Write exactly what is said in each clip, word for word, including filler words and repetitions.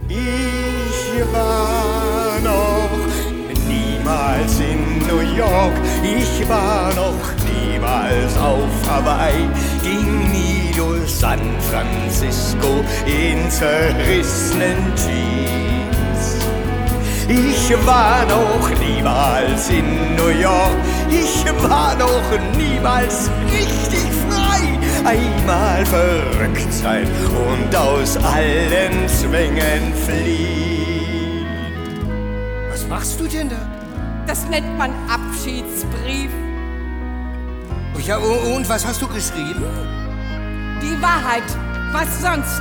Ich war noch niemals in New York, ich war noch niemals auf Hawaii, ging nie durch San Francisco in zerrissenen Jeans. Ich war noch niemals in New York, ich war noch niemals richtig frei. Einmal verrückt sein und aus allen Zwängen fliehen. Was machst du denn da? Das nennt man Abschiedsbrief. Ja, und was hast du geschrieben? Die Wahrheit. Was sonst?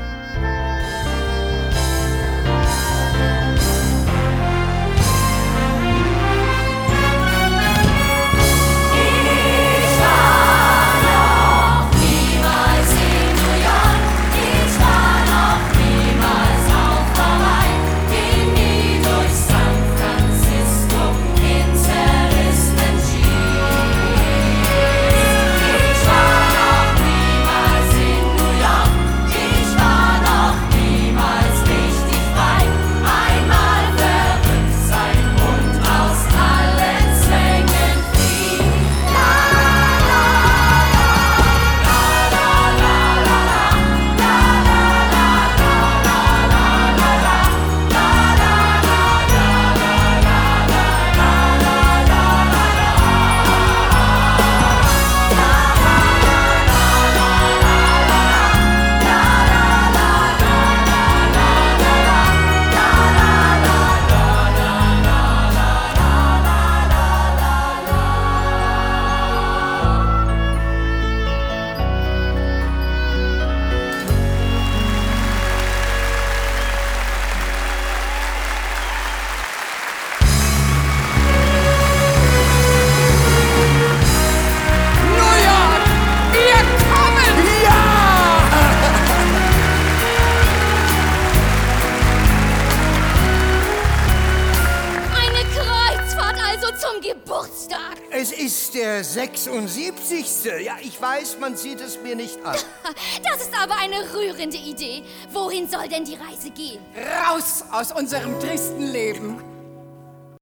Zum Geburtstag. Es ist der sechsundsiebzigste. Ja, ich weiß, man sieht es mir nicht an. Das ist aber eine rührende Idee. Wohin soll denn die Reise gehen? Raus aus unserem tristen Leben.